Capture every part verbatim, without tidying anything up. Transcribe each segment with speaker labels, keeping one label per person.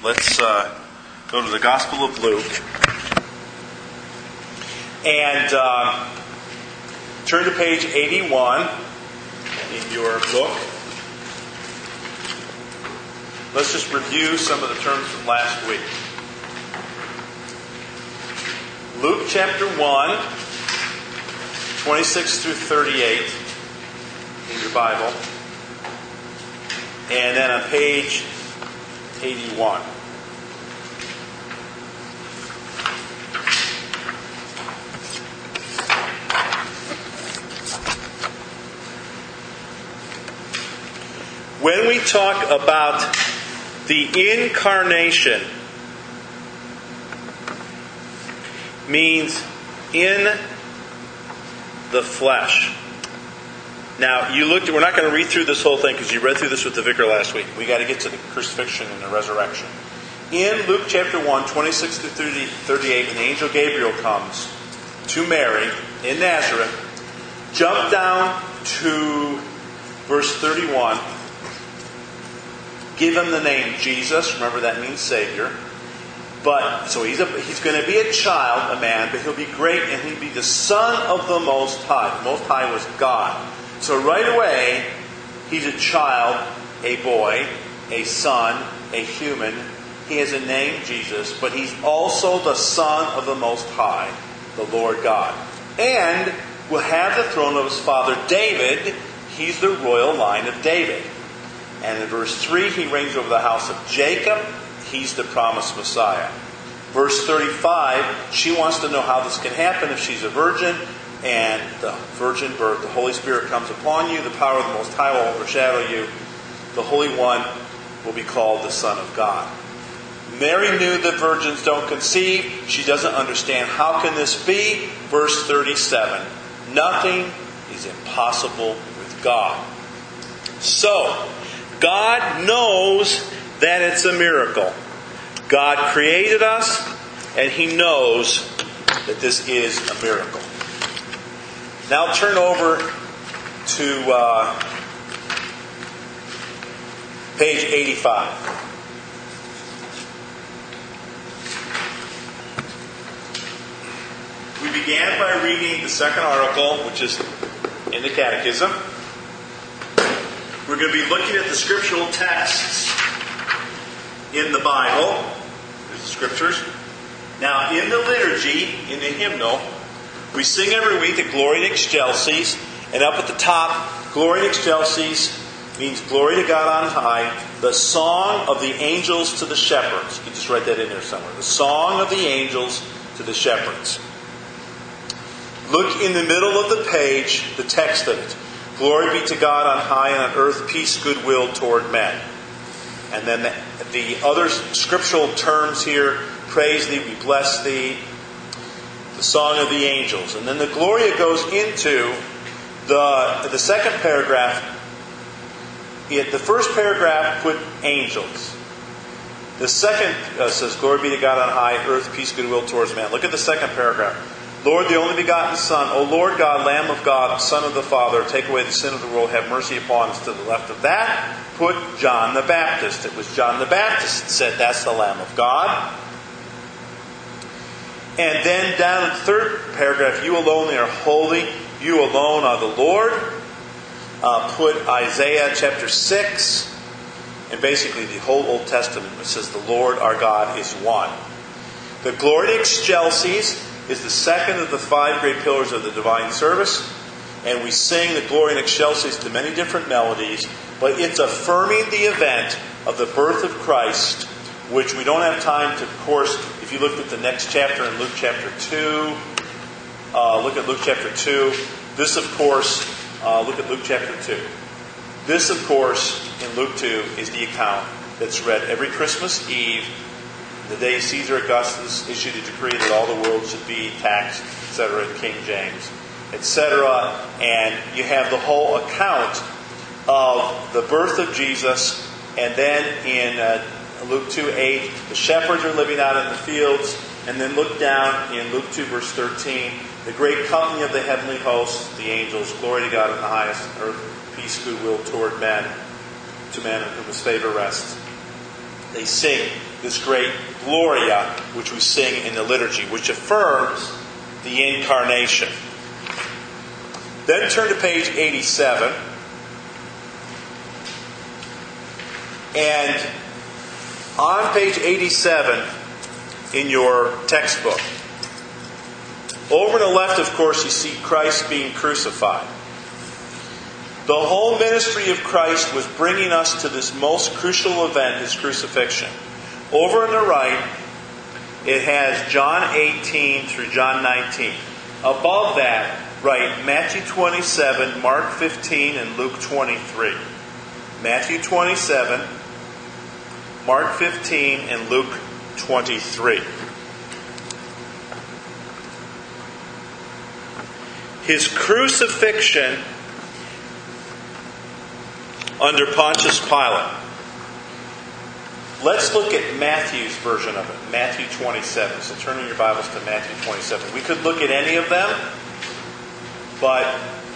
Speaker 1: Let's uh, go to the Gospel of Luke. And uh, turn to page eighty-one in your book. Let's just review some of the terms from last week. Luke chapter one, twenty-six through thirty-eight in your Bible. And then on page eighty-one. When we talk about the incarnation, means in the flesh. Now, you looked. We're not going to read through this whole thing because you read through this with the vicar last week. We got to get to the crucifixion and the resurrection. In Luke chapter one, twenty-six to thirty-eight, when the angel Gabriel comes to Mary in Nazareth, jump down to verse thirty-one. Give him the name Jesus. Remember, that means Savior. But so he's a, he's going to be a child, a man, but he'll be great, and he'll be the Son of the Most High. The Most High was God. So right away, he's a child, a boy, a son, a human. He has a name, Jesus, but he's also the Son of the Most High, the Lord God. And will have the throne of his father David. He's the royal line of David. And in verse three, he reigns over the house of Jacob. He's the promised Messiah. Verse thirty-five, she wants to know how this can happen if she's a virgin. And the virgin birth, the Holy Spirit comes upon you. The power of the Most High will overshadow you. The Holy One will be called the Son of God. Mary knew that virgins don't conceive. She doesn't understand how can this be. Verse thirty-seven, nothing is impossible with God. So, God knows that it's a miracle. God created us, and He knows that this is a miracle. Now turn over to uh, page eighty-five. We began by reading the second article, which is in the Catechism. We're going to be looking at the scriptural texts in the Bible. There's the scriptures. Now, in the liturgy, in the hymnal, we sing every week the Gloria in Excelsis. And up at the top, Gloria in Excelsis means glory to God on high. The song of the angels to the shepherds. You can just write that in there somewhere. The song of the angels to the shepherds. Look in the middle of the page, the text of it. Glory be to God on high, and on earth peace, goodwill toward men. And then the, the other scriptural terms here, praise thee, we bless thee, the song of the angels. And then the Gloria goes into the, the second paragraph. It, the first paragraph put angels. The second uh, says, glory be to God on high, earth peace, goodwill towards man. Look at the second paragraph. Lord, the only begotten Son, O Lord God, Lamb of God, Son of the Father, take away the sin of the world, have mercy upon us. To the left of that, put John the Baptist. It was John the Baptist that said, that's the Lamb of God. And then down in the third paragraph, you alone are holy, you alone are the Lord. Uh, put Isaiah chapter six, and basically the whole Old Testament, it says the Lord our God is one. The Gloria in Excelsis is the second of the five great pillars of the divine service. And we sing the Gloria in Excelsis to many different melodies, but it's affirming the event of the birth of Christ, which we don't have time to, of course, if you looked at the next chapter in Luke chapter two, uh, look at Luke chapter two. This, of course, uh, look at Luke chapter two. This, of course, in Luke two is the account that's read every Christmas Eve, the day Caesar Augustus issued a decree that all the world should be taxed, et cetera, in King James, et cetera. And you have the whole account of the birth of Jesus. And then in uh, Luke two eight, the shepherds are living out in the fields. And then look down in Luke two verse thirteen, the great company of the heavenly hosts, the angels, glory to God in the highest, earth, peace, goodwill toward men, to men in whom his favor rests. They sing this great Gloria, which we sing in the liturgy, which affirms the incarnation. Then turn to page eighty-seven. And on page eighty-seven in your textbook, over on the left, of course, you see Christ being crucified. The whole ministry of Christ was bringing us to this most crucial event, His crucifixion. Over on the right, it has John eighteen through John nineteen. Above that, write Matthew twenty-seven, Mark fifteen, and Luke twenty-three. Matthew twenty-seven, Mark fifteen, and Luke twenty-three. His crucifixion under Pontius Pilate. Let's look at Matthew's version of it, Matthew twenty-seven. So turn in your Bibles to Matthew twenty-seven. We could look at any of them, but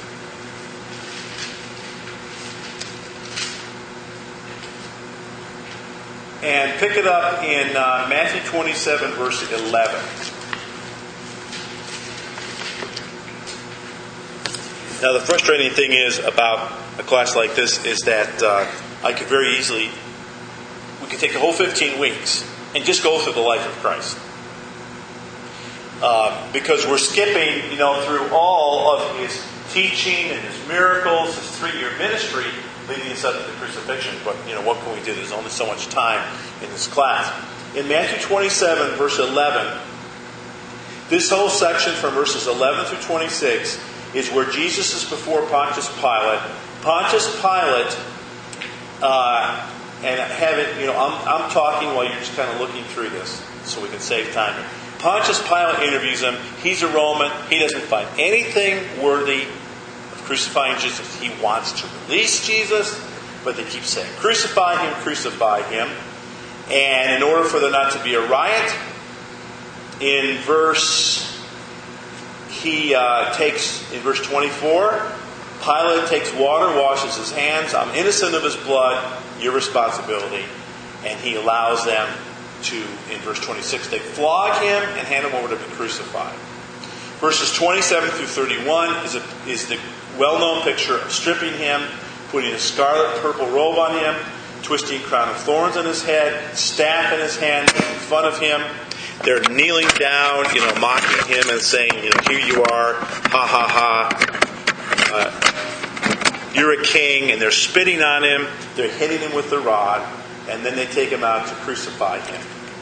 Speaker 1: and pick it up in uh, Matthew twenty-seven, verse eleven. Now, the frustrating thing is about a class like this is that uh, I could very easily, we could take the whole fifteen weeks and just go through the life of Christ. Uh, because we're skipping, you know, through all of His teaching and His miracles, His three-year ministry, leading us up to the crucifixion. But, you know, what can we do? There's only so much time in this class. In Matthew twenty-seven, verse eleven, this whole section from verses eleven through twenty-six is where Jesus is before Pontius Pilate. Pontius Pilate, uh, and having, you know, I'm, I'm talking while you're just kind of looking through this, so we can save time here. Pontius Pilate interviews him. He's a Roman. He doesn't find anything worthy of crucifying Jesus. He wants to release Jesus, but they keep saying, crucify him, crucify him. And in order for there not to be a riot, in verse... He uh, takes, in verse twenty-four, Pilate takes water, washes his hands. I'm innocent of his blood, your responsibility. And he allows them to, in verse twenty-six, they flog him and hand him over to be crucified. Verses twenty-seven through thirty-one is, a, is the well-known picture of stripping him, putting a scarlet purple robe on him, twisting a crown of thorns on his head, staff in his hand, making fun of him. They're kneeling down, you know, mocking him and saying, you know, here you are, ha ha ha. Uh, you're a king, and they're spitting on him. They're hitting him with the rod, and then they take him out to crucify him.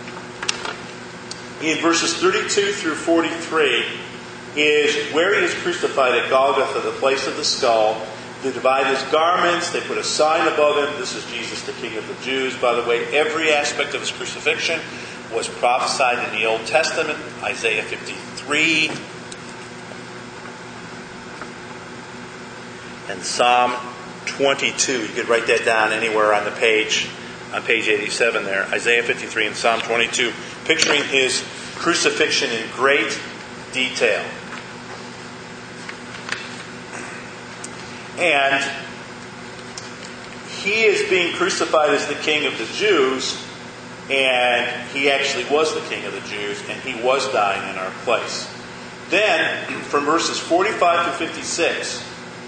Speaker 1: In verses thirty-two through forty-three is where he is crucified at Golgotha, the place of the skull. They divide his garments. They put a sign above him. This is Jesus, the King of the Jews. By the way, every aspect of his crucifixion was prophesied in the Old Testament, Isaiah fifty-three, and Psalm twenty-two. You could write that down anywhere on the page, on page eighty-seven there. Isaiah fifty-three and Psalm twenty-two, picturing his crucifixion in great detail. And he is being crucified as the King of the Jews, and he actually was the King of the Jews, and he was dying in our place. Then, from verses forty-five to fifty-six,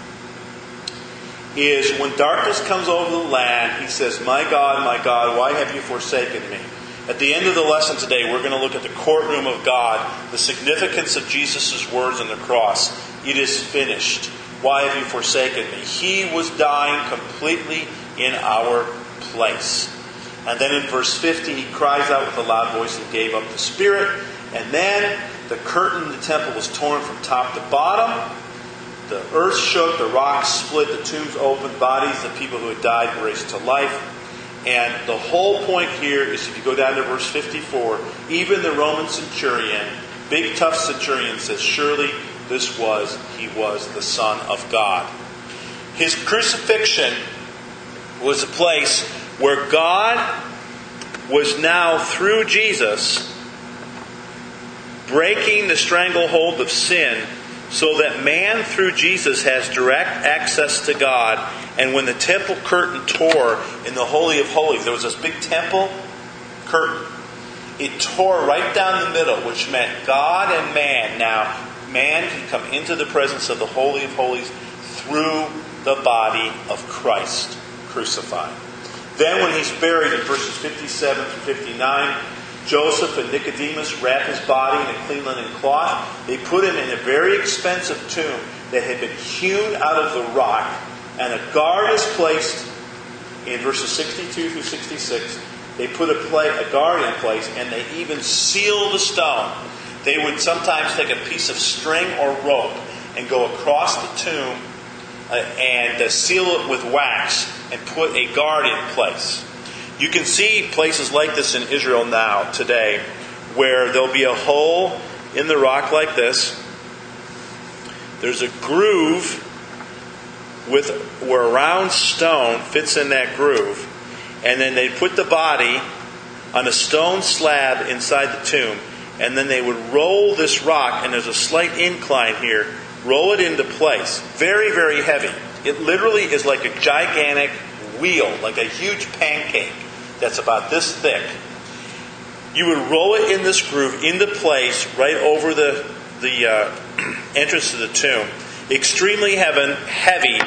Speaker 1: is when darkness comes over the land, he says, my God, my God, why have you forsaken me? At the end of the lesson today, we're going to look at the courtroom of God, the significance of Jesus' words on the cross. It is finished. Why have you forsaken me? He was dying completely in our place. And then in verse fifty, he cries out with a loud voice and gave up the spirit. And then the curtain in the temple was torn from top to bottom. The earth shook, the rocks split, the tombs opened, bodies of people who had died were raised to life. And the whole point here is, if you go down to verse fifty-four, even the Roman centurion, big tough centurion, says, surely this was, he was the Son of God. His crucifixion was a place where God was now, through Jesus, breaking the stranglehold of sin, so that man through Jesus has direct access to God. And when the temple curtain tore in the Holy of Holies, there was this big temple curtain. It tore right down the middle, which meant God and man. Now, man can come into the presence of the Holy of Holies through the body of Christ crucified. Then when he's buried in verses fifty-seven through fifty-nine, Joseph and Nicodemus wrap his body in a clean linen cloth. They put him in a very expensive tomb that had been hewn out of the rock, and a guard is placed in verses sixty-two through sixty-six. They put a, play, a guard in place, and they even seal the stone. They would sometimes take a piece of string or rope and go across the tomb uh, and uh, seal it with wax and put a guard in place. You can see places like this in Israel now, today, where there'll be a hole in the rock like this. There's a groove with where a round stone fits in that groove. And then they put the body on a stone slab inside the tomb. And then they would roll this rock, and there's a slight incline here, roll it into place. Very, very heavy. It literally is like a gigantic wheel, like a huge pancake that's about this thick. You would roll it in this groove into place right over the, the uh, entrance to the tomb. Extremely heavy.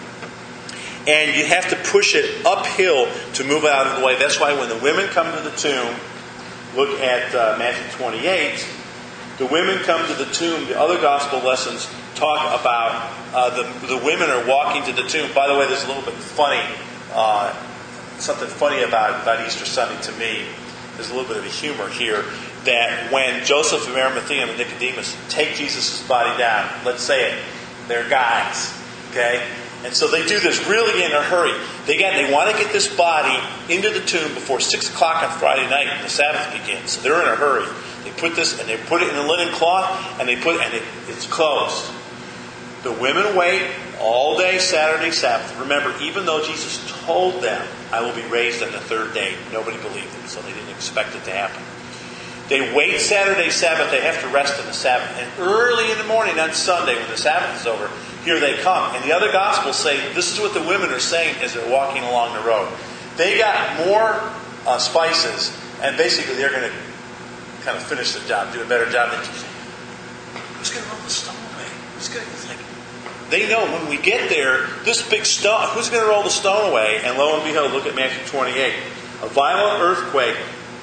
Speaker 1: And you have to push it uphill to move it out of the way. That's why when the women come to the tomb, look at uh, Matthew twenty-eight, the women come to the tomb. The other gospel lessons talk about uh, the, the women are walking to the tomb. By the way, there's a little bit funny, uh, something funny about, about Easter Sunday to me. There's a little bit of a humor here that when Joseph of Arimathea and Nicodemus take Jesus' body down, let's say it, they're guys, okay? And so they do this really in a hurry. They get, they want to get this body into the tomb before six o'clock on Friday night when the Sabbath begins. So they're in a hurry. They put this, and they put it in a linen cloth, and they put, and it, it's closed. The women wait all day Saturday Sabbath. Remember, even though Jesus told them, "I will be raised on the third day," nobody believed it, so they didn't expect it to happen. They wait Saturday Sabbath. They have to rest on the Sabbath, and early in the morning on Sunday, when the Sabbath is over, here they come. And the other Gospels say, this is what the women are saying as they're walking along the road. They got more uh, spices, and basically they're going to kind of finish the job, do a better job than Jesus. Who's going to roll the stone away? Who's going to, it's like, they know when we get there, this big stone, who's going to roll the stone away? And lo and behold, look at Matthew twenty-eight. A violent earthquake,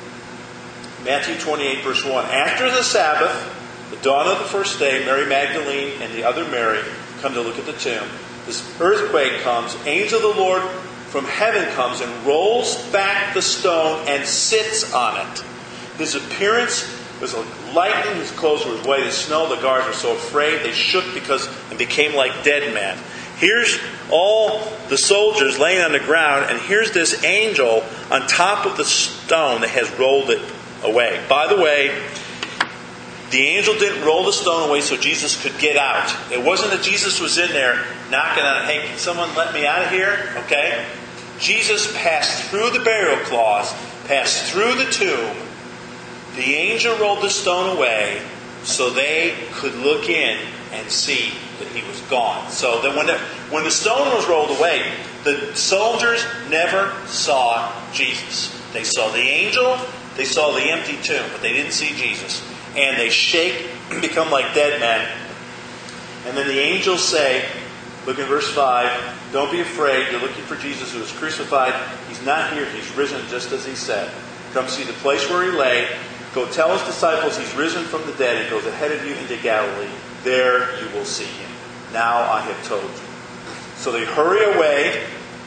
Speaker 1: Matthew twenty-eight, verse one. After the Sabbath, the dawn of the first day, Mary Magdalene and the other Mary come to look at the tomb. This earthquake comes. Angel of the Lord from heaven comes and rolls back the stone and sits on it. His appearance was like lightning. His clothes were as white as snow. The guards were so afraid they shook because and became like dead men. Here's all the soldiers laying on the ground, and here's this angel on top of the stone that has rolled it away. By the way, the angel didn't roll the stone away so Jesus could get out. It wasn't that Jesus was in there knocking on it, "Hey, can someone let me out of here?" Okay? Jesus passed through the burial cloths, passed through the tomb. The angel rolled the stone away so they could look in and see that he was gone. So that when the, when the stone was rolled away, the soldiers never saw Jesus. They saw the angel, they saw the empty tomb, but they didn't see Jesus. And they shake, become like dead men. And then the angels say, look in verse five, "Don't be afraid. You're looking for Jesus who was crucified. He's not here. He's risen just as he said. Come see the place where he lay. Go tell his disciples he's risen from the dead and goes ahead of you into Galilee. There you will see him. Now I have told you." So they hurry away.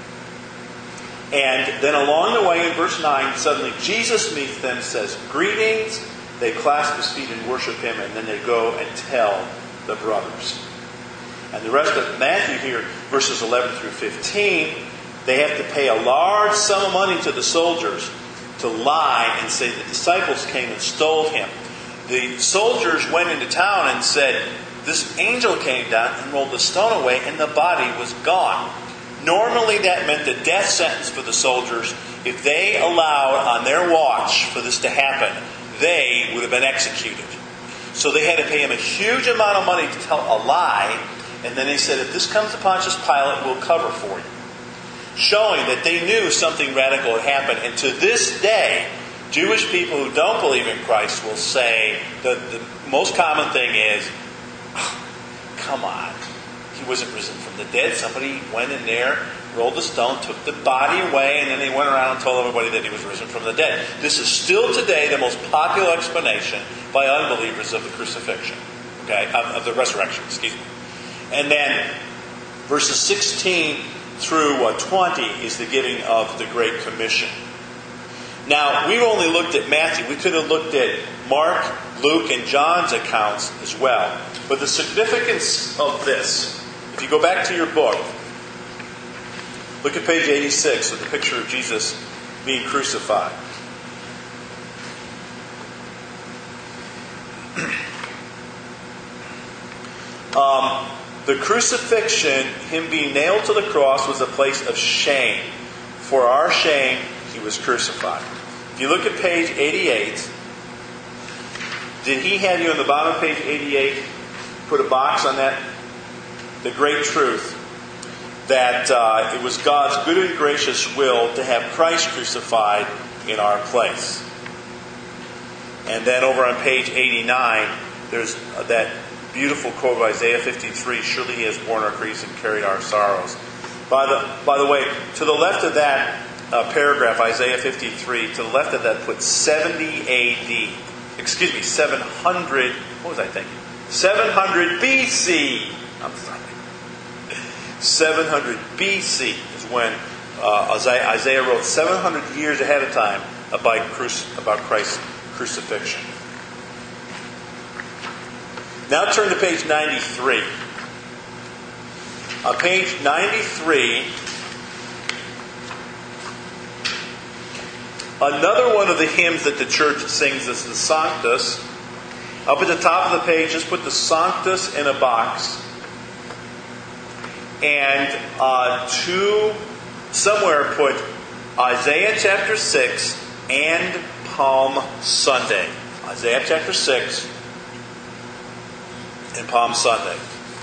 Speaker 1: And then along the way in verse nine, suddenly Jesus meets them, says, "Greetings." They clasp his feet and worship him, and then they go and tell the brothers. And the rest of Matthew here, verses eleven through fifteen, they have to pay a large sum of money to the soldiers to lie and say the disciples came and stole him. The soldiers went into town and said, this angel came down and rolled the stone away, and the body was gone. Normally that meant the death sentence for the soldiers. If they allowed on their watch for this to happen, they would have been executed. So they had to pay him a huge amount of money to tell a lie. And then they said, if this comes to Pontius Pilate, we'll cover for you. Showing that they knew something radical had happened. And to this day, Jewish people who don't believe in Christ will say, the, the most common thing is, oh, come on, he wasn't risen from the dead. Somebody went in there, rolled a stone, took the body away, and then they went around and told everybody that he was risen from the dead. This is still today the most popular explanation by unbelievers of the crucifixion. Okay, of, of the resurrection, excuse me. And then verses sixteen through uh, twenty is the giving of the Great Commission. Now, we've only looked at Matthew. We could have looked at Mark, Luke, and John's accounts as well. But the significance of this, if you go back to your book, look at page eighty-six with the picture of Jesus being crucified. Um, the crucifixion, him being nailed to the cross, was a place of shame. For our shame, he was crucified. If you look at page eighty-eight, did he have you on the bottom of page eighty-eight put a box on that? The great truth that uh, it was God's good and gracious will to have Christ crucified in our place. And then over on page eighty-nine, there's uh, that beautiful quote of Isaiah fifty-three, surely he has borne our griefs and carried our sorrows. By the, by the way, to the left of that uh, paragraph, Isaiah fifty-three, to the left of that put seventy A D. Excuse me, seven hundred, what was I thinking? seven hundred B C. I'm sorry. seven hundred B C is when uh, Isaiah wrote seven hundred years ahead of time about, cruci- about Christ's crucifixion. Now turn to page ninety-three. On page ninety-three, another one of the hymns that the church sings is the Sanctus. Up at the top of the page, just put the Sanctus in a box. And uh, to somewhere put Isaiah chapter six and Palm Sunday. Isaiah chapter six and Palm Sunday.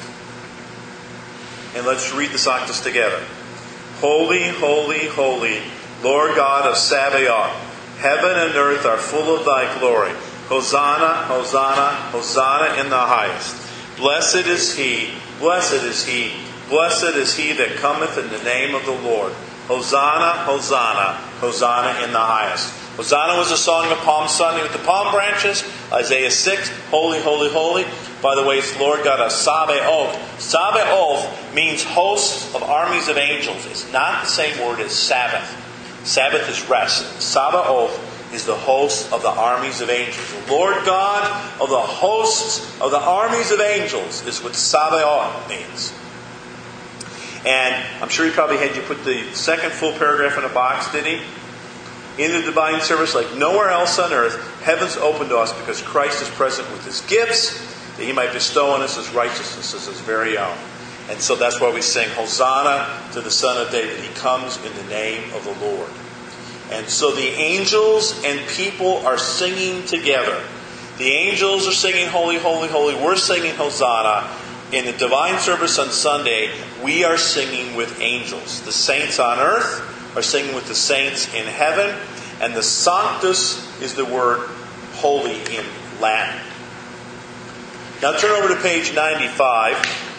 Speaker 1: And let's read the Sanctus together. Holy, holy, holy, Lord God of Sabaoth, heaven and earth are full of thy glory. Hosanna, Hosanna, Hosanna in the highest. Blessed is he, blessed is he, blessed is he that cometh in the name of the Lord. Hosanna, Hosanna, Hosanna in the highest. Hosanna was a song of Palm Sunday with the palm branches. Isaiah six, holy, holy, holy. By the way, it's Lord God of Sabaoth. Sabaoth means hosts of armies of angels. It's not the same word as Sabbath. Sabbath is rest. Sabaoth is the host of the armies of angels. The Lord God of the hosts of the armies of angels is what Sabaoth means. And I'm sure he probably had you put the second full paragraph in a box, did he? In the divine service, like nowhere else on earth, heaven's open to us because Christ is present with his gifts, that he might bestow on us his righteousness as his very own. And so that's why we sing, Hosanna to the Son of David. He comes in the name of the Lord. And so the angels and people are singing together. The angels are singing, holy, holy, holy. We're singing Hosanna. In the divine service on Sunday, we are singing with angels. The saints on earth are singing with the saints in heaven. And the Sanctus is the word holy in Latin. Now turn over to page ninety-five.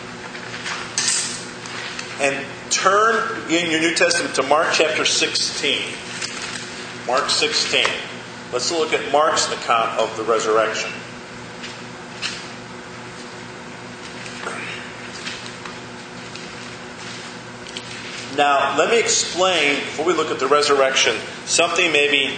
Speaker 1: And turn in your New Testament to Mark chapter sixteen. Mark sixteen. Let's look at Mark's account of the resurrection. Now, let me explain, before we look at the resurrection, something maybe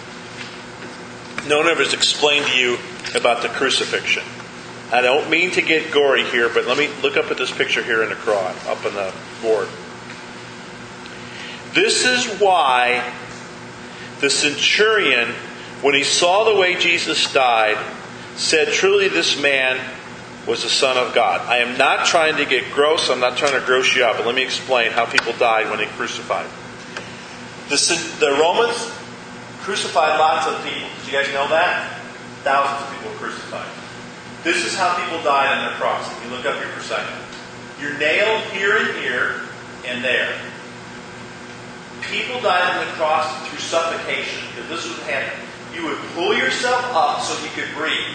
Speaker 1: no one ever has explained to you about the crucifixion. I don't mean to get gory here, but let me look up at this picture here in the cross, up on the board. This is why the centurion, when he saw the way Jesus died, said, truly this man was the Son of God. I am not trying to get gross. I'm not trying to gross you out. But let me explain how people died when they crucified. The, the Romans crucified lots of people. Did you guys know that? Thousands of people were crucified. This is how people died on their cross. If you look up here for a second. You're nailed here and here and there. People died on the cross through suffocation, because this is what happened. You would pull yourself up so you could breathe.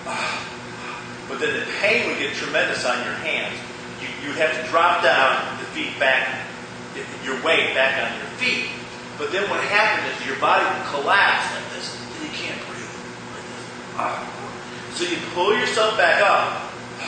Speaker 1: But then the pain would get tremendous on your hands. You, you would have to drop down the feet back, your weight back on your feet. But then what happened is your body would collapse like this, and you can't breathe like this. So you pull yourself back up.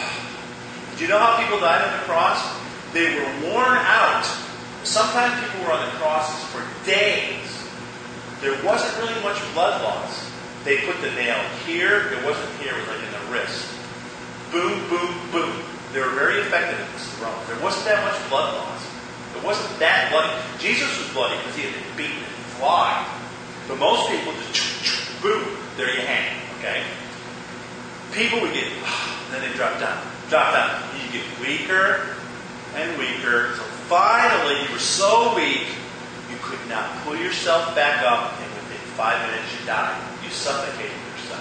Speaker 1: Do you know how people died on the cross? They were worn out. Sometimes people were on the crosses for days. There wasn't really much blood loss. They put the nail here. It wasn't here. It was like in the wrist. Boom, boom, boom. They were very effective at this throne. There wasn't that much blood loss. It wasn't that bloody. Jesus was bloody because he had been beaten and flogged. But most people just, boom, there you hang. Okay? People would get, then they drop down. Drop down. You get weaker and weaker. So finally, you were so weak, you could not pull yourself back up, and within five minutes you died. You suffocated yourself.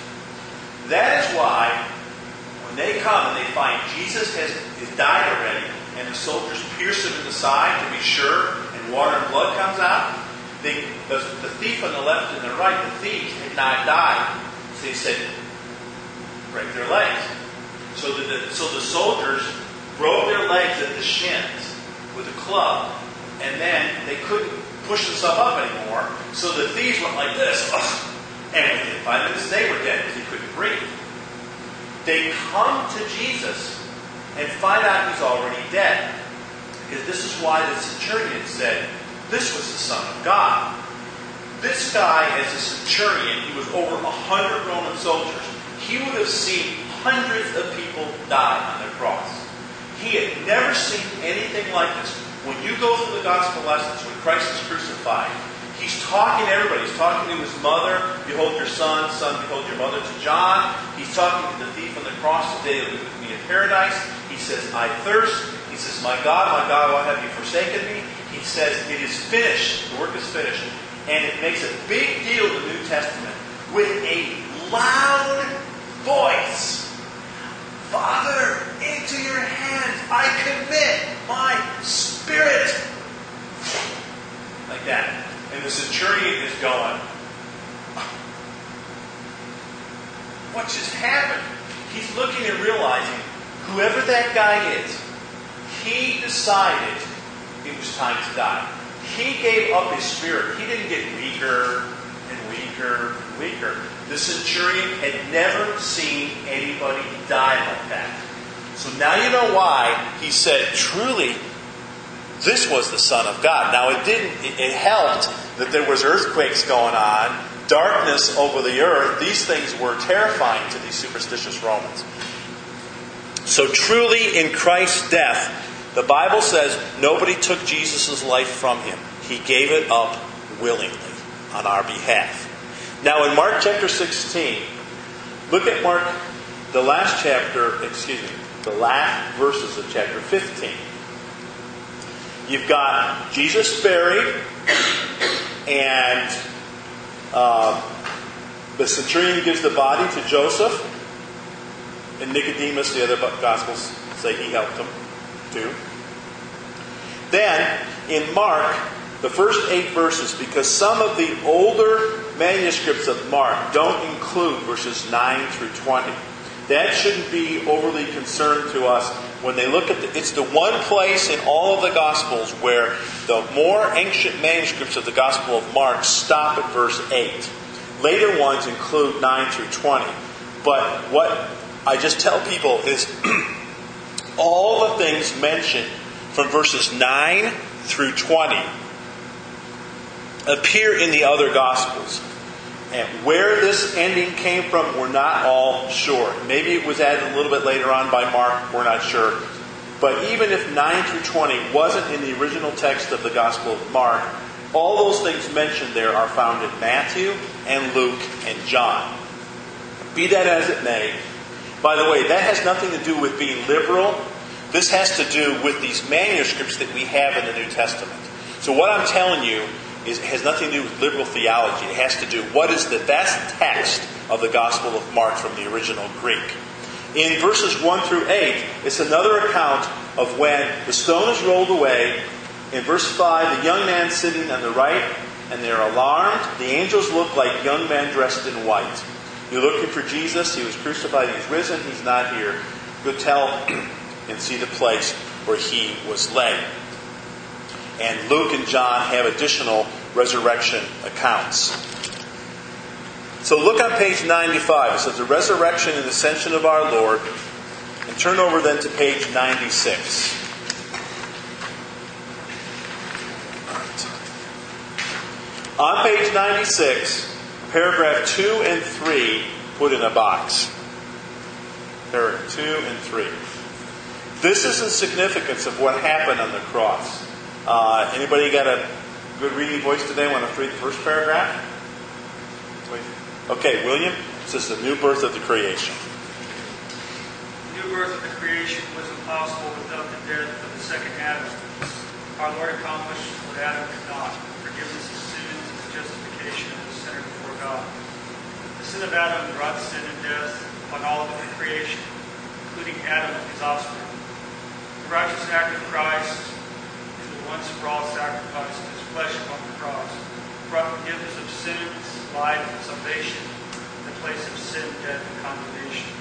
Speaker 1: That is why when they come and they find Jesus has, has died already, and the soldiers pierce him in the side to be sure, and water and blood comes out, they, the, the thief on the left and the right, the thieves had not died. So they said, break their legs. So the, the, so the soldiers broke their legs at the shins with a club, and then they couldn't push themselves up anymore, so the thieves went like this, ugh, and within five minutes they were dead because he couldn't breathe. They come to Jesus and find out he's already dead. Because this is why the centurion said, this was the Son of God. This guy, as a centurion, he was over a hundred Roman soldiers. He would have seen hundreds of people die on the cross. He had never seen anything like this. When you go through the gospel lessons, when Christ is crucified, he's talking to everybody. He's talking to his mother, behold your son, son, behold your mother, to John. He's talking to the thief on the cross, today you'll be with me in paradise. He says, I thirst. He says, my God, my God, why have you forsaken me? He says, it is finished. The work is finished. And it makes a big deal in the New Testament with a loud voice. Father, into your hands I commit my spirit. Like that. And the centurion is going, what just happened? He's looking and realizing, whoever that guy is, he decided it was time to die. He gave up his spirit. He didn't get weaker and weaker and weaker. The centurion had never seen anybody die like that. So now you know why he said, truly, this was the Son of God. Now it didn't, it helped that there was earthquakes going on, darkness over the earth. These things were terrifying to these superstitious Romans. So truly in Christ's death, the Bible says nobody took Jesus' life from him. He gave it up willingly on our behalf. Now in Mark chapter sixteen, look at Mark, the last chapter, excuse me, the last verses of chapter fifteen. You've got Jesus buried, and uh, the centurion gives the body to Joseph, and Nicodemus, the other Gospels say he helped him too. Then, in Mark, the first eight verses, because some of the older manuscripts of Mark don't include verses nine through twenty. That shouldn't be overly concerned to us when they look at the, it's the one place in all of the Gospels where the more ancient manuscripts of the Gospel of Mark stop at verse eight. Later ones include nine through twenty. But what I just tell people is all the things mentioned from verses nine through twenty appear in the other Gospels. And where this ending came from, we're not all sure. Maybe it was added a little bit later on by Mark, we're not sure. But even if nine through twenty wasn't in the original text of the Gospel of Mark, all those things mentioned there are found in Matthew and Luke and John. Be that as it may, by the way, that has nothing to do with being liberal. This has to do with these manuscripts that we have in the New Testament. So what I'm telling you is has nothing to do with liberal theology. It has to do what is the best text of the Gospel of Mark from the original Greek. In verses one through eight, it's another account of when the stone is rolled away In verse five, the young man sitting on the right, and they're alarmed. The angels look like young men dressed in white. You're looking for Jesus. He was crucified. He's risen. He's not here. Go tell and see the place where he was laid. And Luke and John have additional resurrection accounts. So look on page ninety-five. It says the resurrection and ascension of our Lord. And turn over then to page ninety-six. On page ninety-six, paragraph two and three put in a box. Paragraph two and three. This is the significance of what happened on the cross. Uh, anybody got a good reading voice today? Want to read the first paragraph? Okay, William. This is the new birth of the creation.
Speaker 2: The new birth of the creation was impossible without the death of the second Adam. Our Lord accomplished what Adam could not: forgiveness of sins and the justification of the sinner before God. The sin of Adam brought sin and death on all of the creation, including Adam and his offspring. The righteous act of Christ, through the once for all sacrifice of his flesh upon the cross, brought forgiveness of sins, life, and salvation in the place of sin, death, and condemnation.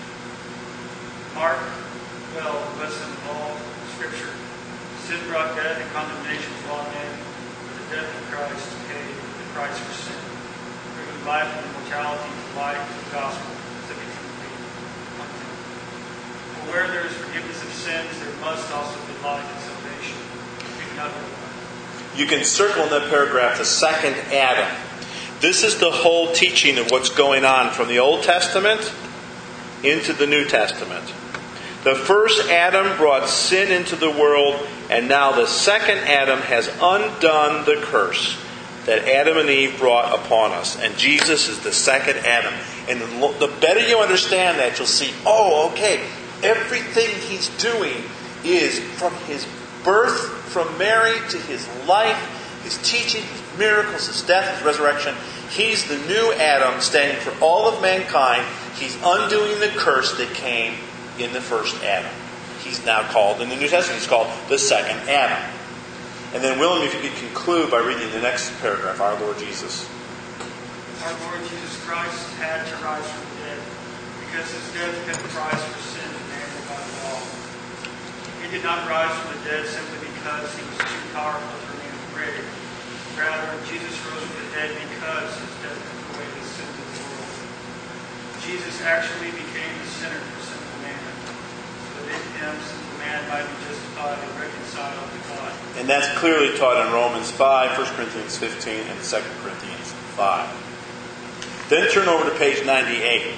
Speaker 2: Mark well the lesson of all Scripture. Sin brought death and condemnation to all men, but the death of Christ paid the price for sin, bringing life and immortality to life of the gospel. Second Timothy one ten. For where there is forgiveness of sins, there must also be life and salvation. Speaking otherwise.
Speaker 1: You can circle in that paragraph the second Adam. This is the whole teaching of what's going on from the Old Testament into the New Testament. The first Adam brought sin into the world, and now the second Adam has undone the curse that Adam and Eve brought upon us. And Jesus is the second Adam. And the better you understand that, you'll see, oh, okay, everything he's doing is from his birth, from Mary to his life, his teaching, his miracles, his death, his resurrection. He's the new Adam standing for all of mankind. He's undoing the curse that came in the first Adam. He's now called, in the New Testament, he's called the second Adam. And then, William, if you could conclude by reading the next paragraph, our Lord Jesus.
Speaker 2: Our Lord Jesus Christ had to rise from the dead because his death paid the price for sin demanded by the law. He did not rise from the dead simply because he was too powerful to remain in the grave. Rather, Jesus rose from the dead because his death took away the sins of the world. Jesus actually became the sinner for sinful man, so that in him sinful man might be justified and reconciled to God.
Speaker 1: And that's clearly taught in Romans five, First Corinthians fifteen, and Second Corinthians five. Then turn over to page ninety-eight.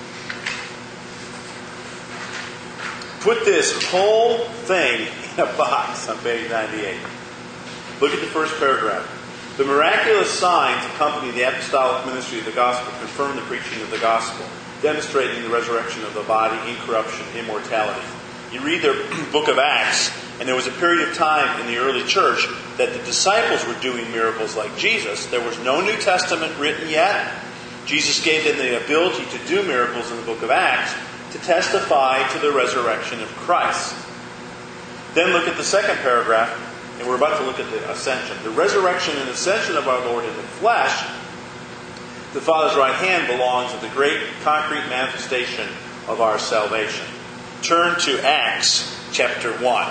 Speaker 1: Put this whole thing in a box on page ninety-eight. Look at the first paragraph. The miraculous signs accompanying the apostolic ministry of the gospel confirm the preaching of the gospel, demonstrating the resurrection of the body, incorruption, immortality. You read the book of Acts, and there was a period of time in the early church that the disciples were doing miracles like Jesus. There was no New Testament written yet. Jesus gave them the ability to do miracles in the book of Acts to testify to the resurrection of Christ. Then look at the second paragraph. And we're about to look at the ascension. The resurrection and ascension of our Lord in the flesh, the Father's right hand, belongs to the great concrete manifestation of our salvation. Turn to Acts chapter one.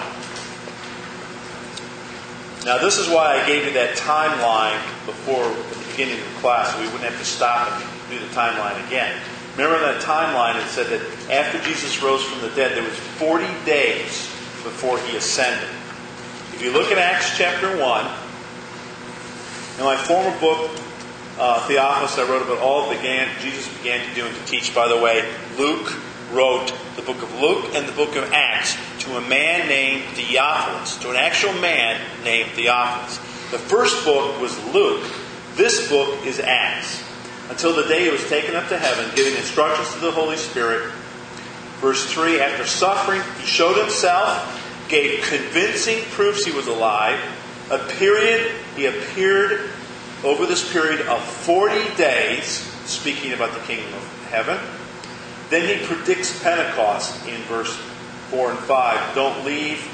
Speaker 1: Now this is why I gave you that timeline before at the beginning of the class, so we wouldn't have to stop and do the timeline again. Remember that timeline, it said that after Jesus rose from the dead, there was forty days before he ascended. If you look at Acts chapter one, in my former book, uh, Theophilus, I wrote about all that began, Jesus began to do and to teach. By the way, Luke wrote the book of Luke and the book of Acts to a man named Theophilus, to an actual man named Theophilus. The first book was Luke. This book is Acts. Until the day he was taken up to heaven, giving instructions to the Holy Spirit. Verse three, after suffering, he showed himself, gave convincing proofs he was alive. A period, he appeared over this period of forty days, speaking about the kingdom of heaven. Then he predicts Pentecost in verse four and five. Don't leave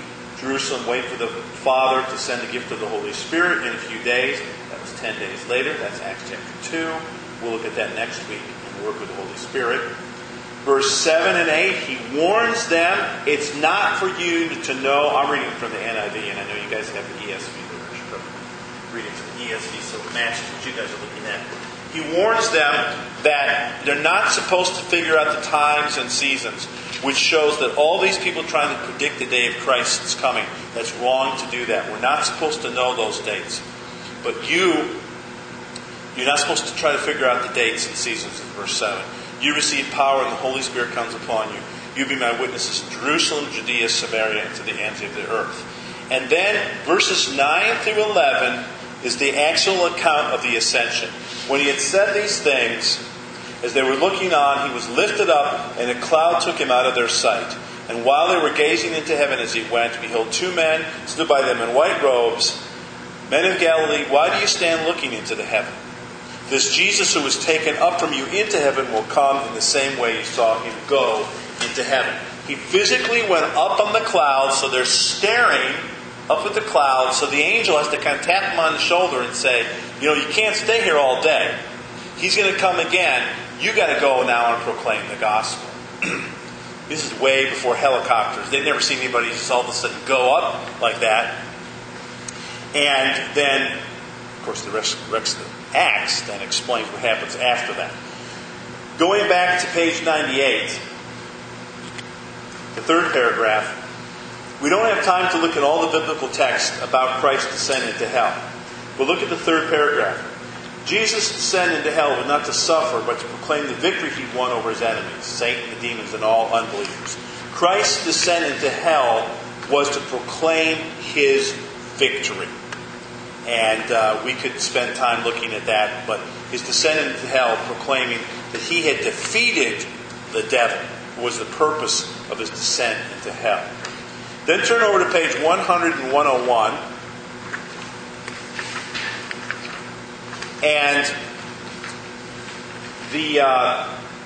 Speaker 1: Jerusalem, wait for the Father to send the gift of the Holy Spirit in a few days. That was ten days later. That's Acts chapter two. We'll look at that next week and work with the Holy Spirit. Verse seven and eight, he warns them, it's not for you to know. I'm reading from the N I V, and I know you guys have the E S V there. I should probably read it from the E S V so it matches what you guys are looking at. He warns them that they're not supposed to figure out the times and seasons, which shows that all these people trying to predict the day of Christ's coming, that's wrong to do that. We're not supposed to know those dates. But you, you're not supposed to try to figure out the dates and seasons in verse seven. You receive power and the Holy Spirit comes upon you. You be my witnesses in Jerusalem, Judea, Samaria, and to the ends of the earth. And then verses nine through eleven is the actual account of the ascension. When he had said these things, as they were looking on, he was lifted up, and a cloud took him out of their sight. And while they were gazing into heaven as he went, behold, two men stood by them in white robes. Men of Galilee, why do you stand looking into the heaven? This Jesus who was taken up from you into heaven will come in the same way you saw him go into heaven. He physically went up on the clouds, so they're staring up at the clouds, so the angel has to kind of tap him on the shoulder and say, you know, you can't stay here all day. He's going to come again. You got to go now and proclaim the gospel. This is way before helicopters. They've never seen anybody just all of a sudden go up like that. And then, of course, the rest, rest of the Acts then explains what happens after that. Going back to page ninety-eight, the third paragraph, we don't have time to look at all the biblical text about Christ descending into hell. But look at the third paragraph. Jesus descended into hell, but not to suffer, but to proclaim the victory he won over his enemies, Satan, the demons, and all unbelievers. Christ's descent into hell was to proclaim his victory. And uh, we could spend time looking at that, but his descent into hell proclaiming that he had defeated the devil was the purpose of his descent into hell. Then turn over to page one hundred and one oh one. And the, uh,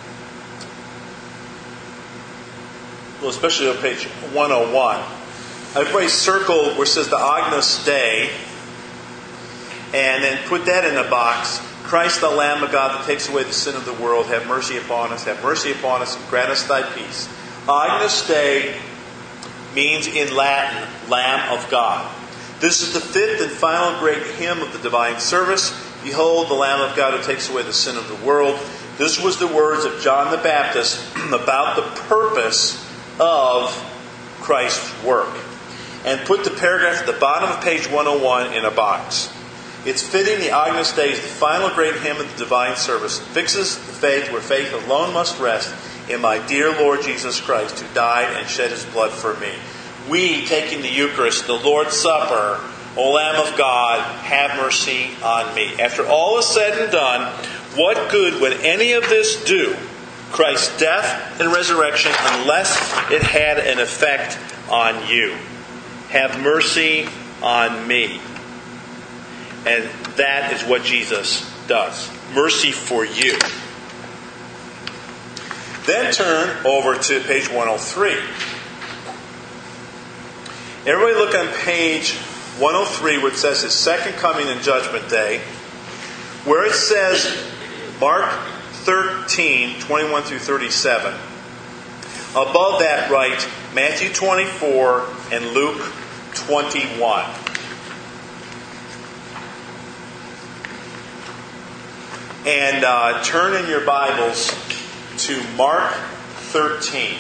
Speaker 1: well, especially on page one oh one, everybody circle where it says the Agnus Dei, and then put that in a box. Christ, the Lamb of God that takes away the sin of the world, have mercy upon us, have mercy upon us, and grant us thy peace. Agnus Dei means in Latin, Lamb of God. This is the fifth and final great hymn of the divine service. Behold, the Lamb of God who takes away the sin of the world. This was the words of John the Baptist about the purpose of Christ's work. And put the paragraph at the bottom of page one oh one in a box. It's fitting the Agnus Dei is the final great hymn of the divine service. It fixes the faith where faith alone must rest in my dear Lord Jesus Christ, who died and shed his blood for me. We, taking the Eucharist, the Lord's Supper, O Lamb of God, have mercy on me. After all is said and done, what good would any of this do, Christ's death and resurrection, unless it had an effect on you? Have mercy on me. And that is what Jesus does. Mercy for you. Then turn over to page one oh three. Everybody look on page one oh three where it says his second coming and judgment day. Where it says Mark thirteen, twenty-one through thirty-seven. Above that write Matthew twenty-four and Luke twenty-one. And uh, turn in your Bibles to Mark thirteen.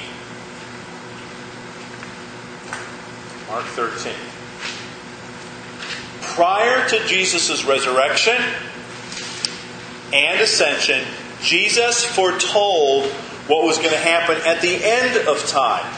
Speaker 1: Mark thirteen. Prior to Jesus' resurrection and ascension, Jesus foretold what was going to happen at the end of time.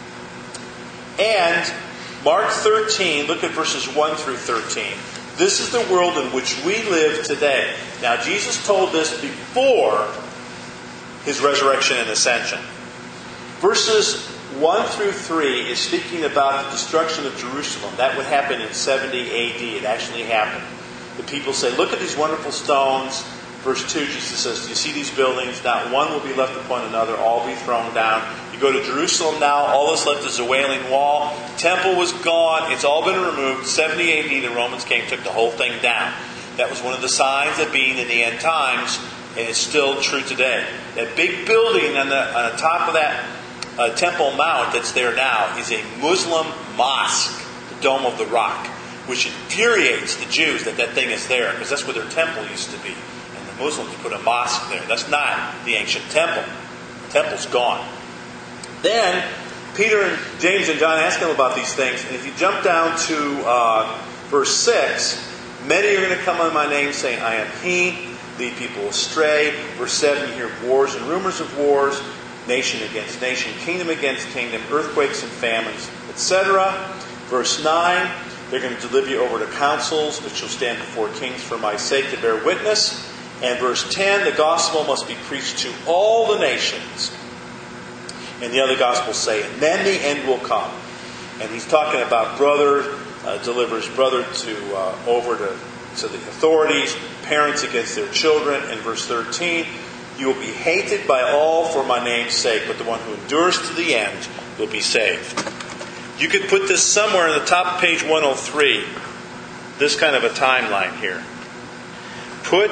Speaker 1: And Mark thirteen, look at verses one through thirteen. This is the world in which we live today. Now, Jesus told this before his resurrection and ascension. Verses one through three is speaking about the destruction of Jerusalem. That would happen in seventy A D. It actually happened. The people say, look at these wonderful stones. Verse two, Jesus says, you see these buildings? Not one will be left upon another. All be thrown down. You go to Jerusalem now. All that's left is a Wailing Wall. Temple was gone. It's all been removed. seventy A D, the Romans came, took the whole thing down. That was one of the signs of being in the end times, and it's still true today. That big building on the, on the top of that uh, Temple Mount that's there now is a Muslim mosque, the Dome of the Rock, which infuriates the Jews that that thing is there, because that's where their temple used to be. And the Muslims put a mosque there. That's not the ancient temple. The temple's gone. Then, Peter and James and John ask him about these things. And if you jump down to uh, verse six, many are going to come on my name saying, I am he, lead people astray. Verse seven, you hear wars and rumors of wars, nation against nation, kingdom against kingdom, earthquakes and famines, et cetera. Verse nine, they're going to deliver you over to councils, but you'll stand before kings for my sake to bear witness. And verse ten, the gospel must be preached to all the nations. And the other gospels say, and then the end will come. And he's talking about brother uh, delivers brother to uh, over to, to the authorities, parents against their children. And verse thirteen, you will be hated by all for my name's sake, but the one who endures to the end will be saved. You could put this somewhere in the top of page one oh three, this kind of a timeline here. Put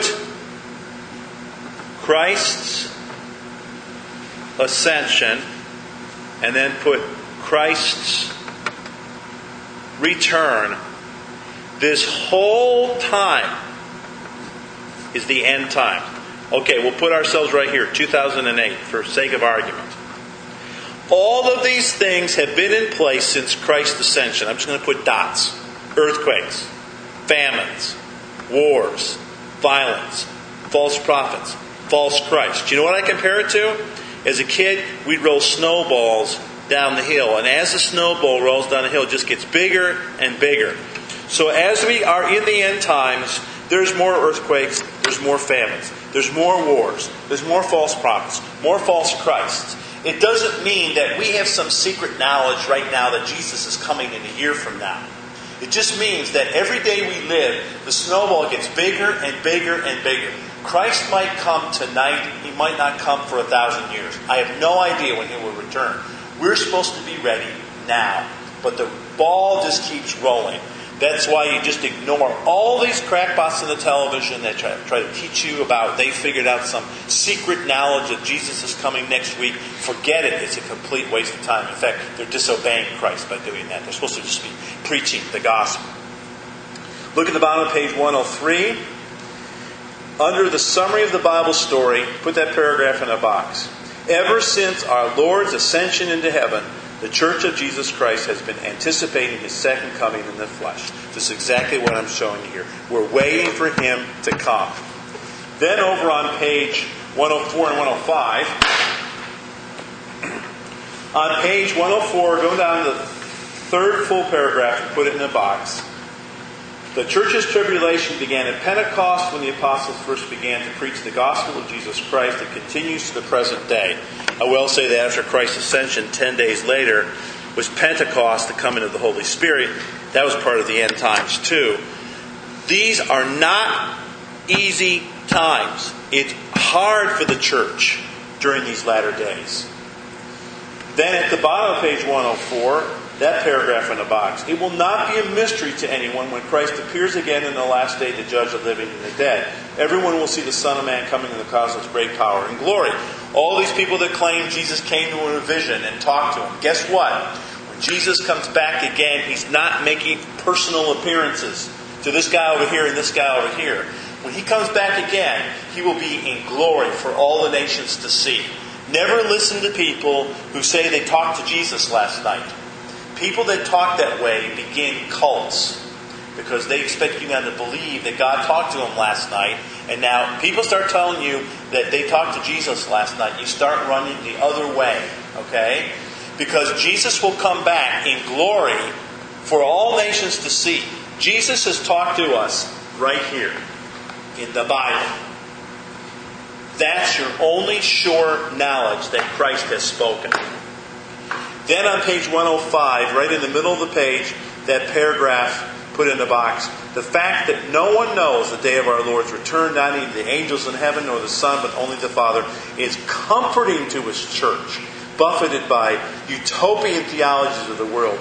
Speaker 1: Christ's ascension, and then put Christ's return. This whole time is the end time. Okay, we'll put ourselves right here, two thousand eight, for sake of argument. All of these things have been in place since Christ's ascension. I'm just going to put dots. Earthquakes, famines, wars, violence, false prophets, false Christ. Do you know what I compare it to? As a kid, we'd roll snowballs down the hill. And as the snowball rolls down the hill, it just gets bigger and bigger. So as we are in the end times, there's more earthquakes, there's more famines, there's more wars, there's more false prophets, more false Christs. It doesn't mean that we have some secret knowledge right now that Jesus is coming in a year from now. It just means that every day we live, the snowball gets bigger and bigger and bigger. Christ might come tonight. He might not come for a thousand years. I have no idea when he will return. We're supposed to be ready now. But the ball just keeps rolling. That's why you just ignore all these crackpots on the television that try, try to teach you about, they figured out some secret knowledge that Jesus is coming next week. Forget it. It's a complete waste of time. In fact, they're disobeying Christ by doing that. They're supposed to just be preaching the gospel. Look at the bottom of page one oh three. Under the summary of the Bible story, put that paragraph in a box. Ever since our Lord's ascension into heaven, the Church of Jesus Christ has been anticipating His second coming in the flesh. This is exactly what I'm showing you here. We're waiting for Him to come. Then over on page one oh four and one oh five, on page one oh four, go down to the third full paragraph and put it in a box. The church's tribulation began at Pentecost when the apostles first began to preach the gospel of Jesus Christ. It continues to the present day. I will say that after Christ's ascension, ten days later, was Pentecost, the coming of the Holy Spirit. That was part of the end times too. These are not easy times. It's hard for the church during these latter days. Then at the bottom of page one oh four, that paragraph in the box. It will not be a mystery to anyone when Christ appears again in the last day to judge the living and the dead. Everyone will see the Son of Man coming in the clouds with great power and glory. All these people that claim Jesus came to them in a vision and talked to them. Guess what? When Jesus comes back again, He's not making personal appearances to this guy over here and this guy over here. When He comes back again, He will be in glory for all the nations to see. Never listen to people who say they talked to Jesus last night. People that talk that way begin cults because they expect you now to believe that God talked to them last night. And now people start telling you that they talked to Jesus last night. You start running the other way, okay? Because Jesus will come back in glory for all nations to see. Jesus has talked to us right here in the Bible. That's your only sure knowledge that Christ has spoken. Then on page one oh five, right in the middle of the page, that paragraph put in the box. The fact that no one knows the day of our Lord's return, not even the angels in heaven nor the Son, but only the Father, is comforting to His church, buffeted by utopian theologies of the world.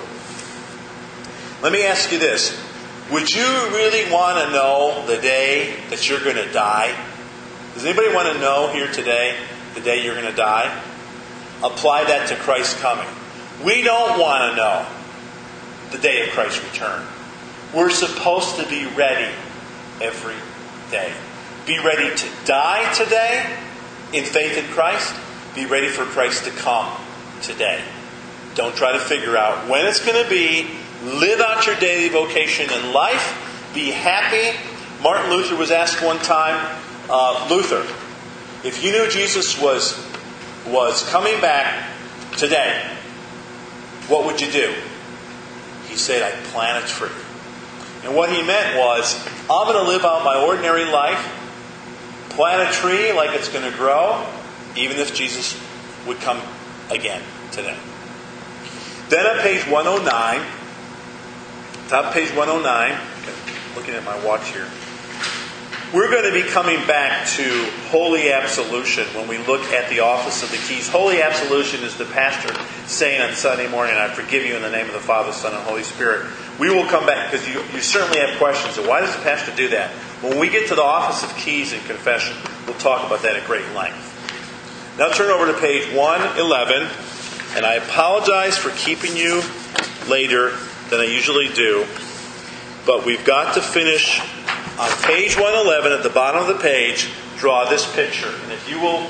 Speaker 1: Let me ask you this. Would you really want to know the day that you're going to die? Does anybody want to know here today the day you're going to die? Apply that to Christ's coming. We don't want to know the day of Christ's return. We're supposed to be ready every day. Be ready to die today in faith in Christ. Be ready for Christ to come today. Don't try to figure out when it's going to be. Live out your daily vocation in life. Be happy. Martin Luther was asked one time, uh, Luther, if you knew Jesus was, was coming back today, what would you do? He said, I'd plant a tree. And what he meant was, I'm going to live out my ordinary life, plant a tree like it's going to grow, even if Jesus would come again today. Then on page one oh nine, top of page one oh nine, okay, looking at my watch here, we're going to be coming back to holy absolution when we look at the office of the keys. Holy absolution is the pastor saying on Sunday morning, I forgive you in the name of the Father, Son, and Holy Spirit. We will come back because you, you certainly have questions. So why does the pastor do that? When we get to the office of keys in confession, we'll talk about that at great length. Now turn over to page one eleven, and I apologize for keeping you later than I usually do, but we've got to finish on page one eleven at the bottom of the page. Draw this picture, and if you will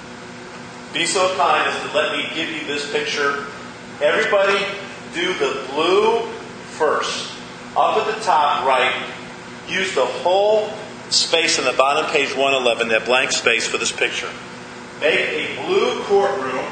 Speaker 1: be so kind as to let me give you this picture, everybody do the blue first. Up at the top right, use the whole space in the bottom of page one eleven, that blank space, for this picture. Make a blue courtroom.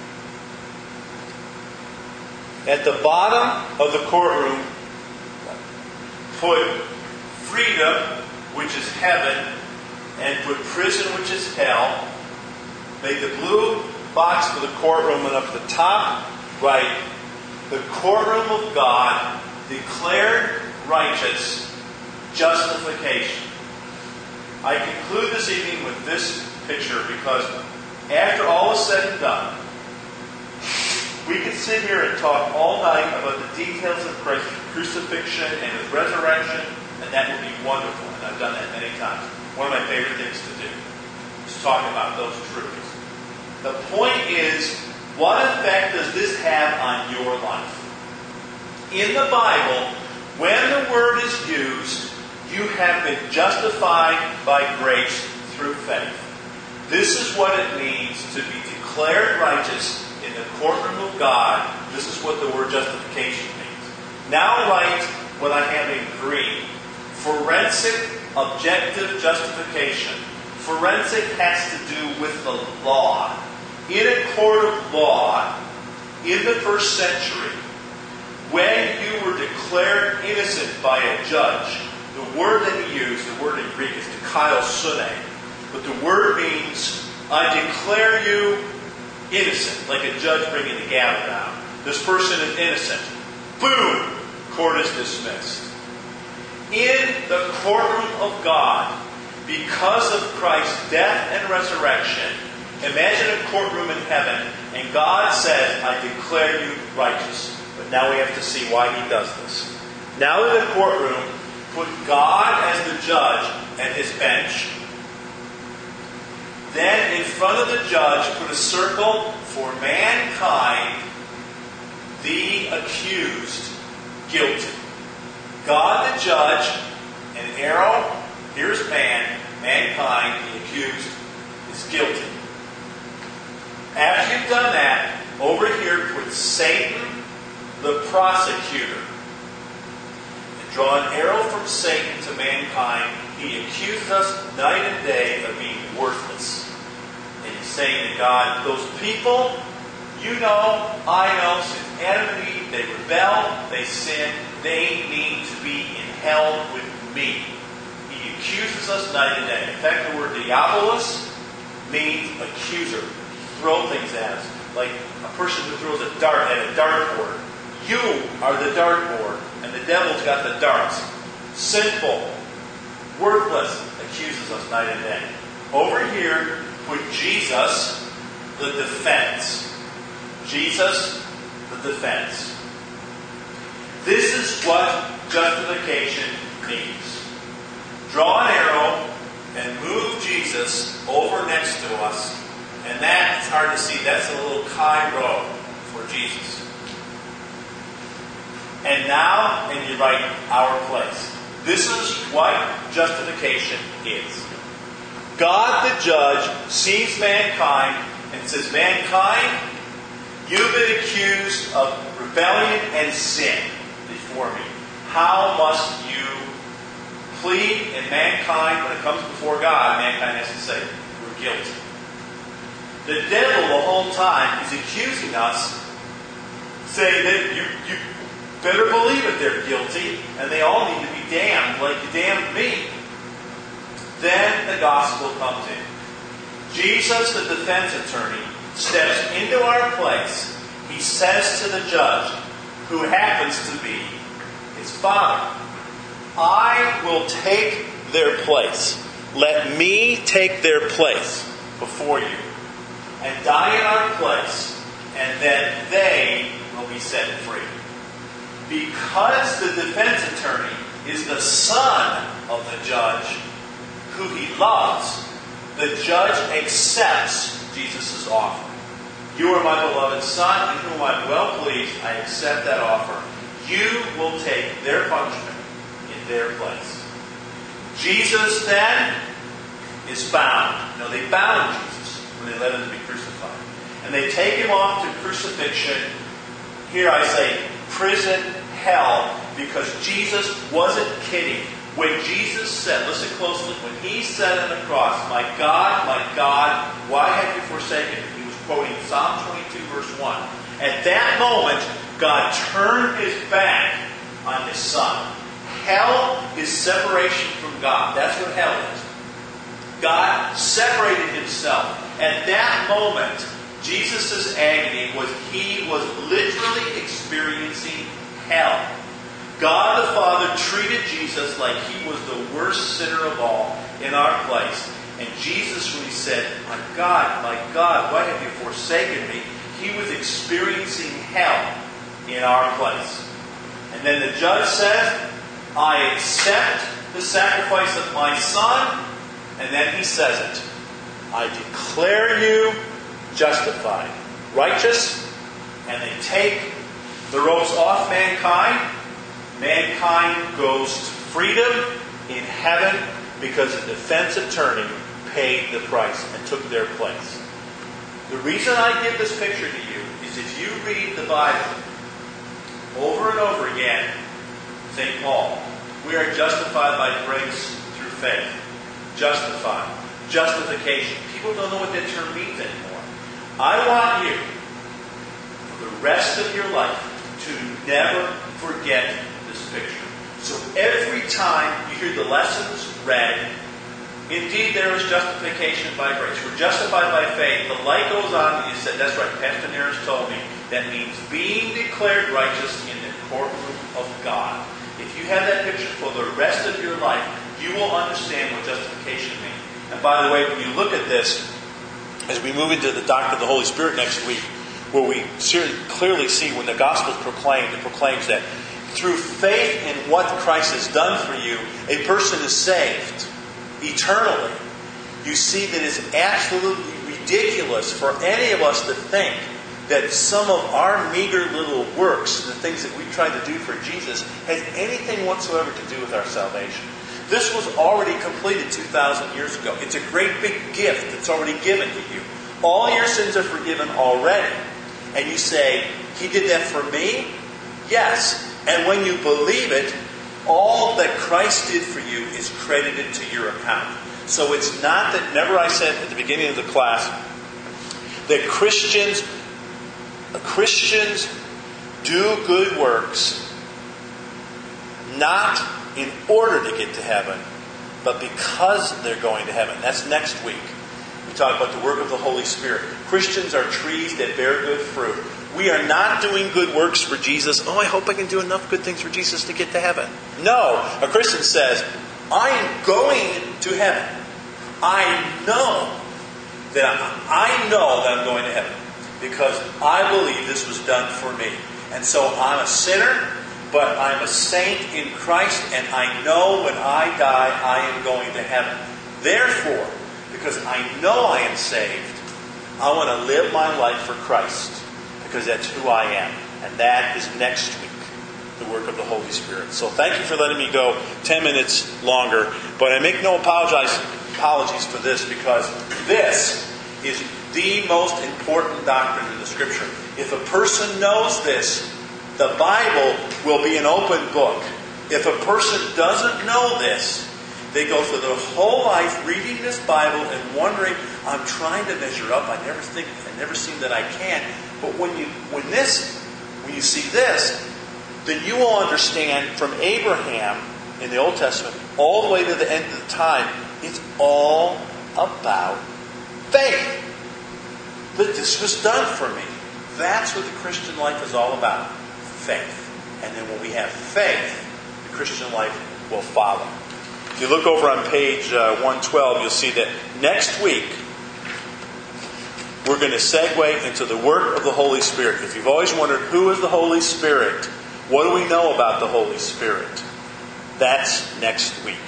Speaker 1: At the bottom of the courtroom, put freedom, which is heaven, and put prison, which is hell. Make the blue box for the courtroom, and up at the top right, the courtroom of God, declared righteous, justification. I conclude this evening with this picture because after all is said and done, we can sit here and talk all night about the details of Christ's crucifixion and His resurrection, and that would be wonderful. And I've done that many times. One of my favorite things to do is talk about those truths. The point is, what effect does this have on your life? In the Bible, when the word is used, you have been justified by grace through faith. This is what it means to be declared righteous in the courtroom of God. This is what the word justification means. Now write what I have in green. Forensic, objective justification. Forensic has to do with the law. In a court of law, in the first century, when you were declared innocent by a judge, the word that he used, the word in Greek is dikaiosune, but the word means, I declare you innocent, like a judge bringing the gavel down. This person is innocent. Boom! Court is dismissed. In the courtroom of God, because of Christ's death and resurrection, imagine a courtroom in heaven, and God says, I declare you righteous. But now we have to see why He does this. Now in the courtroom, put God as the judge and His bench. Then in front of the judge, put a circle for mankind, the accused, guilty. God the judge, an arrow, here's man, mankind, the accused, is guilty. After you've done that, over here put Satan, the prosecutor. And draw an arrow from Satan to mankind. He accuses us night and day of being worthless. And he's saying to God, those people, you know, I know, since Adam and Eve, they rebel, they sin, they need to be in hell with me. He accuses us night and day. In fact, the word diabolos means accuser. Throw things at us. Like a person who throws a dart at a dartboard. You are the dartboard. And the devil's got the darts. Sinful, worthless, accuses us night and day. Over here, put Jesus, the defense. Jesus, the defense. This is what justification means. Draw an arrow and move Jesus over next to us. And that, it's hard to see, that's a little Chi Rho for Jesus. And now, and you write our place. This is what justification is. God the judge sees mankind and says, mankind, you've been accused of rebellion and sin before me. How must you plead? And mankind, when it comes before God, mankind has to say, we're guilty. The devil the whole time is accusing us, saying that you, you better believe it, they're guilty, and they all need to be damned like you damned me. Then the gospel comes in. Jesus, the defense attorney, steps into our place. He says to the judge, who happens to be his Father, I will take their place. Let me take their place before you and die in our place, and then they will be set free. Because the defense attorney is the son of the judge who he loves, the judge accepts Jesus' offer. You are my beloved Son, in whom I am well pleased. I accept that offer. You will take their punishment in their place. Jesus then is bound. No, they bound Jesus when they let him to be crucified. And they take him off to crucifixion. Here I say prison, hell, because Jesus wasn't kidding. When Jesus said, listen closely, when he said on the cross, my God, my God, why have you forsaken me? He was quoting Psalm twenty-two, verse one. At that moment, God turned his back on his Son. Hell is separation from God. That's what hell is. God separated himself. At that moment, Jesus' agony was he was literally experiencing hell. God the Father treated Jesus like he was the worst sinner of all in our place. And Jesus, when he said, my God, my God, why have you forsaken me? He was experiencing hell in our place. And then the judge says, I accept the sacrifice of my Son. And then he says it. I declare you justified, righteous. And they take the ropes off mankind. Mankind goes to freedom in heaven because the defense attorney paid the price and took their place. The reason I give this picture to you is if you read the Bible over and over again, Saint Paul, we are justified by grace through faith. Justified. Justification. People don't know what that term means anymore. I want you, for the rest of your life, to never forget this picture. So every time you hear the lessons read, indeed there is justification by grace. We're justified by faith. The light goes on and you said, that's right, Pastor Neris told me. That means being declared righteous in the courtroom of God. If you have that picture for the rest of your life, you will understand what justification means. And by the way, when you look at this, as we move into the doctrine of the Holy Spirit next week, where we clearly see when the gospel is proclaimed, it proclaims that through faith in what Christ has done for you, a person is saved eternally. You see that it's absolutely ridiculous for any of us to think that some of our meager little works, the things that we try to do for Jesus, has anything whatsoever to do with our salvation. This was already completed two thousand years ago. It's a great big gift that's already given to you. All your sins are forgiven already. And you say, He did that for me? Yes. And when you believe it, all that Christ did for you is credited to your account. So it's not that, remember I said at the beginning of the class, that Christians, Christians do good works not in order to get to heaven, but because they're going to heaven. That's next week. We talk about the work of the Holy Spirit. Christians are trees that bear good fruit. We are not doing good works for Jesus. Oh, I hope I can do enough good things for Jesus to get to heaven. No. A Christian says, I am going to heaven. I know that I, I know that I'm going to heaven because I believe this was done for me. And so I'm a sinner, but I'm a saint in Christ, and I know when I die, I am going to heaven. Therefore, because I know I am saved, I want to live my life for Christ, because that's who I am. And that is next week, the work of the Holy Spirit. So thank you for letting me go ten minutes longer. But I make no apologize, apologies for this, because this is the most important doctrine in the Scripture. If a person knows this, the Bible will be an open book. If a person doesn't know this, they go through their whole life reading this Bible and wondering, I'm trying to measure up. I never think, I never seem that I can. But when you, when this, when you see this, then you will understand from Abraham in the Old Testament all the way to the end of the time, it's all about faith. That this was done for me. That's what the Christian life is all about. Faith. And then when we have faith, the Christian life will follow. If you look over on page uh, one twelve, you'll see that next week we're going to segue into the work of the Holy Spirit. If you've always wondered, who is the Holy Spirit? What do we know about the Holy Spirit? That's next week.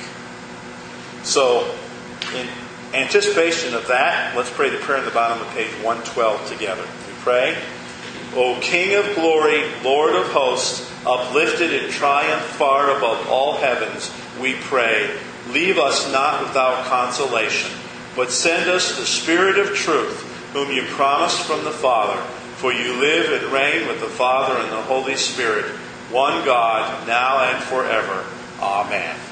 Speaker 1: So, in anticipation of that, let's pray the prayer on the bottom of page one twelve together. We pray, O King of glory, Lord of hosts, uplifted in triumph far above all heavens, we pray, leave us not without consolation, but send us the Spirit of truth, whom you promised from the Father. For you live and reign with the Father and the Holy Spirit, one God, now and forever. Amen.